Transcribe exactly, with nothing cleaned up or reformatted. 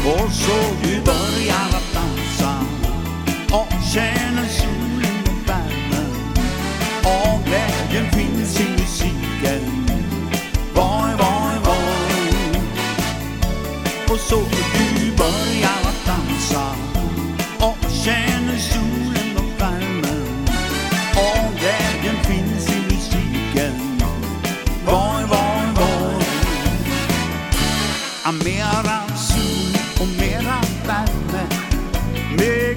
Och så du börjar att dansa och känner solen och värmen och glädjen finns i musiken. Voi, voi, voi. Och så du börjar att dansa och känner solen och värmen och glädjen finns i musiken. Voi, voi, voi. Mera sol och mera värme.